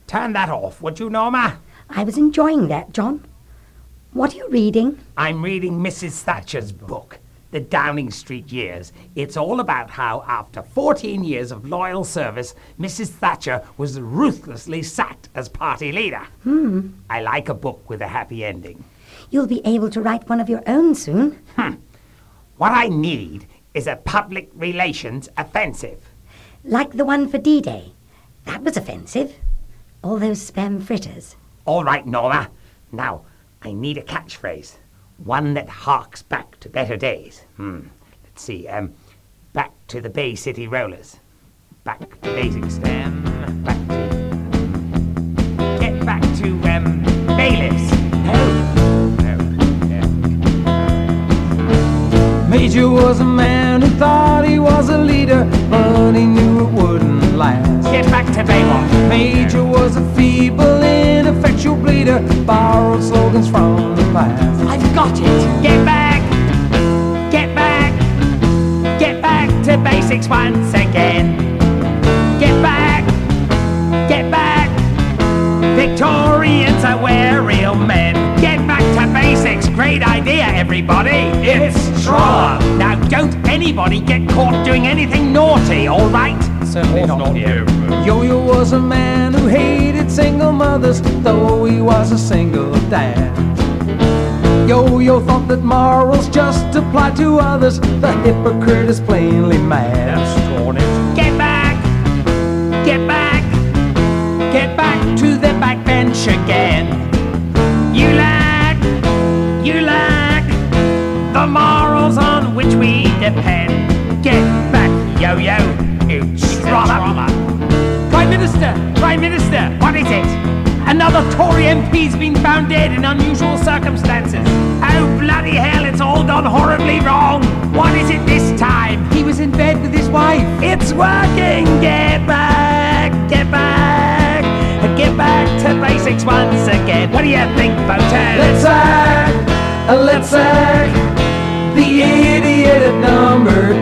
turn that off, would you, Norma? I was enjoying that, John. What are you reading? I'm reading Mrs. Thatcher's book, The Downing Street Years. It's all about how, after 14 years of loyal service, Mrs. Thatcher was ruthlessly sacked as party leader. I like a book with a happy ending. You'll be able to write one of your own soon. What I need is a public relations offensive. Like the one for D-Day. That was offensive. All those spam fritters. All right, Norma. Now, I need a catchphrase. One that harks back to better days. Let's see. Back to the Bay City Rollers. Back to basics. Back to... Get back to, bailiffs. Major was a man who thought he was a leader, but he knew it wouldn't last. Get back to Baywalk. Major was a feeble, ineffectual bleeder, borrowed slogans from the past. I've got it. Get back. Get back. Get back to basics once again. Get back. Get back. Victorians are where real men. Get back to basics. Great idea, everybody. It's Stroller. Now, don't anybody get caught doing anything naughty, all right? Certainly not you. Yo-Yo was a man who hated single mothers, though he was a single dad. Yo-Yo thought that morals just apply to others. The hypocrite is plainly mad. Get back! Get back! Get back to the backbench again. You lack the morals on which we depend. Get back, Yo-Yo, you stroller. Prime Minister, what is it? Another Tory MP's been found dead in unusual circumstances. Oh, bloody hell, it's all gone horribly wrong. What is it this time? He was in bed with his wife. It's working! Get back! Get back! Get back to basics once again. What do you think, voters? Let's sack the idiot at number